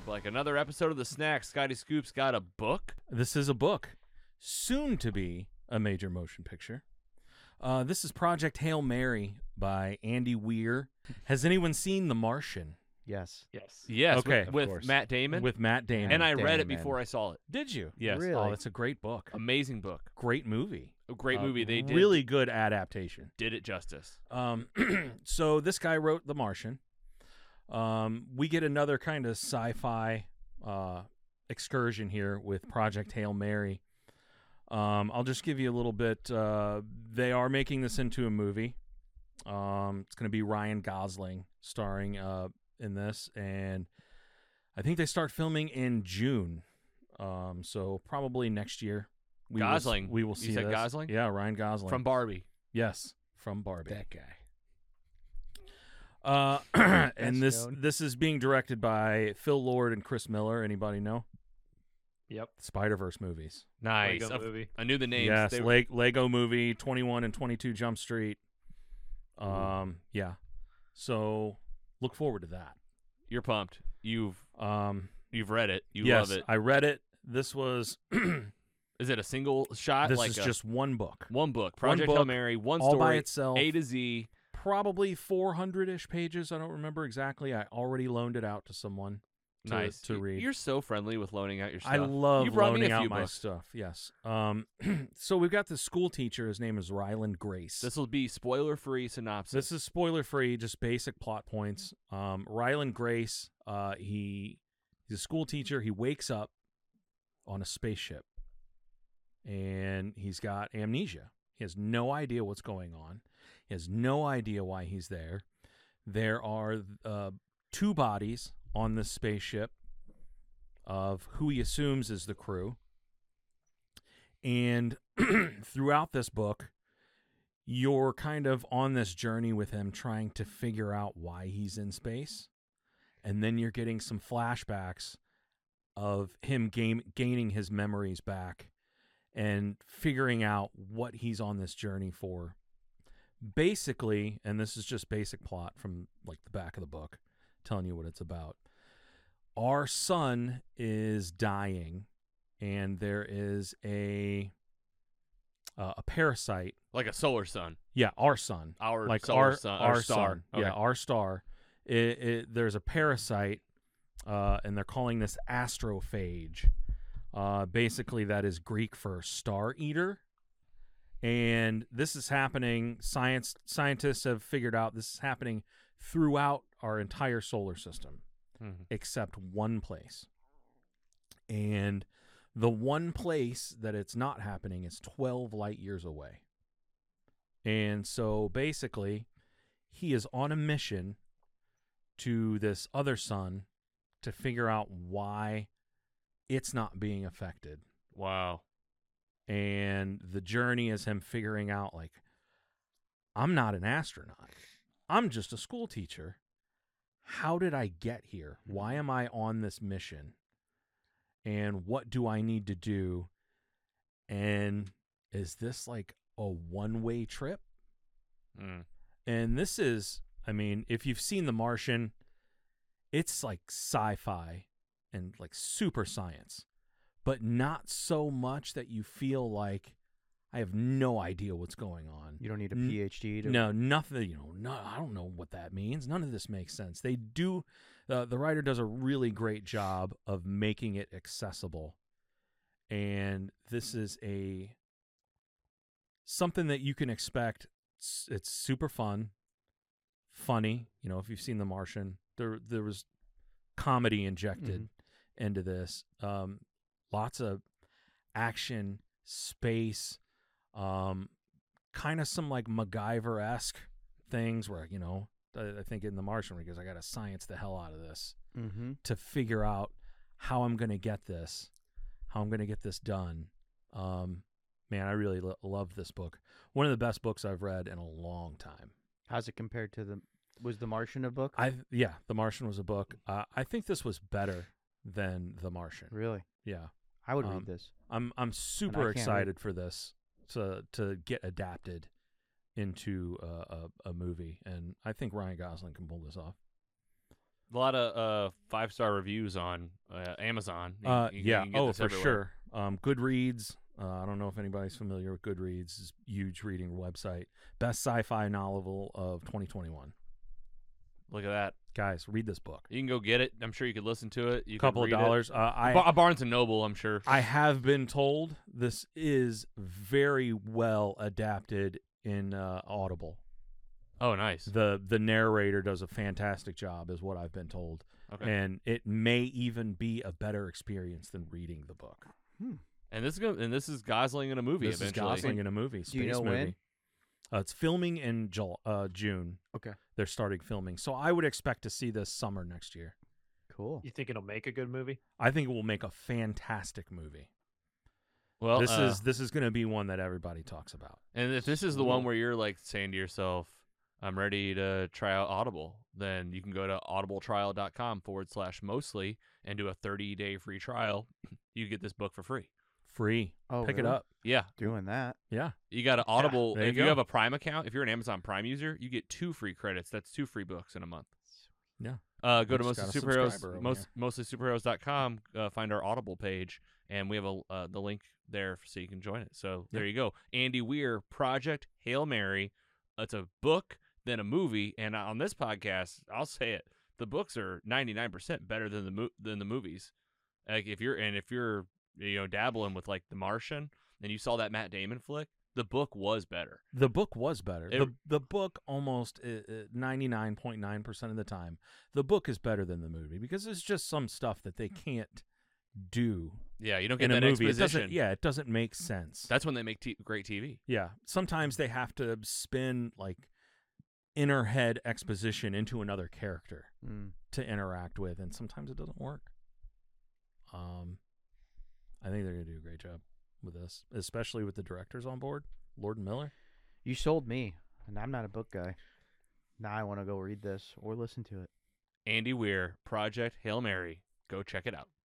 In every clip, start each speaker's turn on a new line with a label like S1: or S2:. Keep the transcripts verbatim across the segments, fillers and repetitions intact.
S1: like another episode of the Snack. Scotty Scoop's got a book.
S2: This is a book, soon to be a major motion picture. Uh, this is Project Hail Mary by Andy Weir. Has anyone seen The Martian?
S3: Yes.
S1: Yes. Yes.
S2: Okay,
S1: With,
S2: of
S1: with
S2: course.
S1: Matt Damon.
S2: With Matt Damon.
S1: and I read it
S3: Damon.
S1: before I saw it.
S2: Did you?
S1: Yes.
S3: Really?
S2: Oh, it's a great book.
S1: Amazing book.
S2: Great movie.
S1: A great
S2: Uh,
S1: movie. They did
S2: really good adaptation.
S1: did it justice.
S2: Um, so this guy wrote The Martian. Um, we get another kind of sci-fi uh, excursion here with Project Hail Mary. Um, I'll just give you a little bit. Uh, they are making this into a movie. Um, it's going to be Ryan Gosling starring uh, in this, and I think they start filming in June. Um, so probably next year. We
S1: Gosling.
S2: Will, we will
S1: You
S2: see
S1: said
S2: this.
S1: Gosling?
S2: Yeah, Ryan Gosling
S1: From Barbie.
S2: yes, from Barbie.
S3: That guy.
S2: Uh,
S3: Best
S2: and this
S3: known.
S2: this is being directed by Phil Lord and Chris Miller. Anybody know?
S3: Yep.
S2: Spider-Verse movies.
S1: Nice.
S3: Lego
S1: Of-
S3: movie.
S1: I knew the names.
S2: Yes,
S1: They were-
S2: Leg- Lego Movie, twenty-one and twenty-two Jump Street. Um, yeah. So look forward to that.
S1: You're pumped. You've
S2: Um,
S1: you've read it. You
S2: yes,
S1: love it.
S2: I read it. This was
S1: Is it a single shot?
S2: this
S1: like
S2: is
S1: a-
S2: just one book,
S1: one book.
S2: one
S1: Project Hail
S2: book,
S1: Mary. One
S2: all
S1: story.
S2: by itself.
S1: A to Z.
S2: Probably four hundred-ish pages. I don't remember exactly. I already loaned it out to someone. To,
S1: Nice
S2: to
S1: You-
S2: read.
S1: You're so friendly with loaning out your stuff.
S2: I love
S1: you brought me
S2: loaning
S1: a few
S2: out my
S1: books.
S2: stuff. Yes. Um, so we've got this school teacher. His name is Ryland Grace.
S1: This will be spoiler-free synopsis.
S2: This is spoiler free, just basic plot points. Um, Ryland Grace. Uh, he he's a school teacher. He wakes up on a spaceship, and he's got amnesia. He has no idea what's going on. He has no idea why he's there. There are uh, two bodies on this spaceship of who he assumes is the crew. And throughout this book, you're kind of on this journey with him trying to figure out why he's in space. And then you're getting some flashbacks of him gain, gaining his memories back and figuring out what he's on this journey for. Basically, and this is just basic plot from like the back of the book, telling you what it's about. Our sun is dying, and there is a uh, a parasite.
S1: like a solar sun.
S2: Yeah, our sun.
S1: Our
S2: like
S1: solar
S2: our
S1: sun.
S2: our
S1: Our star.
S2: sun.
S1: Okay.
S2: Yeah, our star. It, it, there's a parasite, uh, and they're calling this astrophage. Uh, basically, that is Greek for star eater. And this is happening. Science scientists have figured out this is happening throughout our entire solar system,
S1: Mhm.
S2: except one place. And the one place that it's not happening is twelve light years away. And so basically, he is on a mission to this other sun to figure out why it's not being affected.
S1: Wow.
S2: And the journey is him figuring out, like, I'm not an astronaut. I'm just a school teacher. How did I get here? Why am I on this mission? And what do I need to do? And is this like a one-way trip?
S1: Mm.
S2: And this is, I mean, if you've seen The Martian, it's like sci-fi and like super science, but not so much that you feel like I have no idea what's going on.
S3: You don't need a
S2: N-
S3: PhD to.
S2: No, nothing. You know, no, I don't know what that means. None of this makes sense. They do. Uh, the writer does a really great job of making it accessible, and this is a something that you can expect. It's, it's super fun, funny. You know, if you've seen The Martian, there there was comedy injected into this. Um, lots of action, space. Um, kind of some like MacGyver-esque things where, you know, I, I think in The Martian, where he goes, I got to science the hell out of this
S3: Mm-hmm.
S2: to figure out how I'm going to get this, how I'm going to get this done. Um, man, I really lo- love this book. One of the best books I've read in a long time.
S3: How's it compared to the? Was The Martian a book?
S2: I yeah, The Martian was a book. Uh, I think this was better than The Martian.
S3: Really?
S2: Yeah,
S3: I would
S2: Um,
S3: read this.
S2: I'm I'm super
S3: can't
S2: excited for this to to get adapted into a, a, a movie, and I think Ryan Gosling can pull this off.
S1: A lot of uh, five star reviews on uh, Amazon. You-
S2: Uh,
S1: you- you
S2: yeah.
S1: can get
S2: Oh,
S1: this
S2: for
S1: everywhere.
S2: sure. Um, Goodreads. Uh, I don't know if anybody's familiar with Goodreads. It's a huge reading website. Best sci-fi novel of twenty twenty-one.
S1: Look at that.
S2: Guys, read this book.
S1: You can go get it. I'm sure you could listen to it. You
S2: A couple
S1: could
S2: of
S1: read it.
S2: dollars. Uh, I
S1: Ba- Barnes and Noble, I'm sure.
S2: I have been told this is very well adapted in uh, Audible.
S1: Oh, nice.
S2: The the narrator does a fantastic job, is what I've been told,
S1: Okay.
S2: and it may even be a better experience than reading the book.
S1: And this is go- and this is Gosling in a movie
S2: This is
S1: eventually.
S2: Gosling in a movie. Space
S3: Do you know
S2: movie.
S3: when?
S2: Uh, it's filming in Jul- uh, June.
S3: Okay.
S2: They're starting filming, so I would expect to see this summer next year.
S3: Cool.
S4: You think it'll make a good movie?
S2: I think it will make a fantastic movie.
S1: Well,
S2: this
S1: uh,
S2: is this is going to be one that everybody talks about.
S1: and if this is the one
S3: Cool.
S1: where you're like saying to yourself, I'm ready to try out Audible, then you can go to audibletrial.com forward slash mostly and do a thirty day free trial. You get this book for free.
S2: Free.
S3: Oh,
S2: Pick it
S3: really?
S2: up.
S1: Yeah.
S3: Doing that.
S2: Yeah.
S1: You got an Audible.
S2: there you
S1: if you
S2: go.
S1: have a Prime account, if you're an Amazon Prime user, you get two free credits. That's two free books in a month.
S2: Yeah.
S1: Uh, go to
S2: Just
S1: mostly
S2: got a
S1: superheroes,
S2: subscriber over
S1: most,
S2: here.
S1: mostly superheroes dot com. Uh, find our Audible page, and we have a uh, the link there so you can join it. So there you go. Andy Weir, Project Hail Mary. It's a book, then a movie, and on this podcast, I'll say it: the books are ninety-nine percent better than the mo- than the movies. Like if you're and if you're you know dabbling with like The Martian, and you saw that Matt Damon flick, the book was better.
S2: The book was better.
S1: It-
S2: the The book almost ninety-nine point nine percent of the time, the book is better than the movie because it's just some stuff that they can't do
S1: Yeah, you don't get
S2: in a
S1: that
S2: movie. It
S1: exposition.
S2: doesn't. Yeah, it doesn't make sense.
S1: That's when they make t- great T V.
S2: Yeah, sometimes they have to spin like inner head exposition into another character
S3: Mm.
S2: to interact with, and sometimes it doesn't work. Um, I think they're gonna do a great job with this, especially with the directors on board, Lord and Miller.
S3: You sold me, and I'm not a book guy. Now I want to go read this or listen to it.
S1: Andy Weir, Project Hail Mary. Go check it out.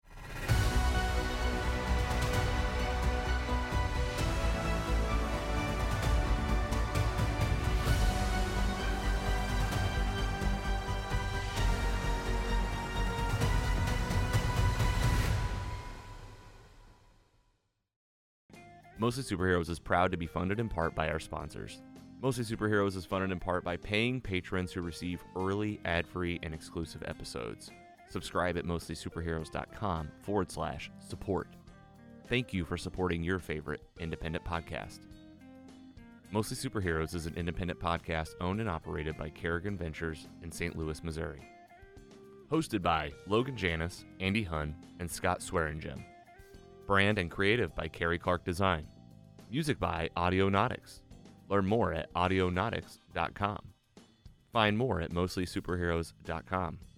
S1: Mostly Superheroes is proud to be funded in part by our sponsors. Mostly Superheroes is funded in part by paying patrons who receive early, ad-free, and exclusive episodes. Subscribe at mostlysuperheroes.com forward slash support. Thank you for supporting your favorite independent podcast. Mostly Superheroes is an independent podcast owned and operated by Kerrigan Ventures in Saint Louis, Missouri. Hosted by Logan Janis, Andy Hunn, and Scott Swearingen. Brand and creative by Carrie Clark Design. Music by Audionautics. Learn more at audionautics dot com. Find more at mostly superheroes dot com.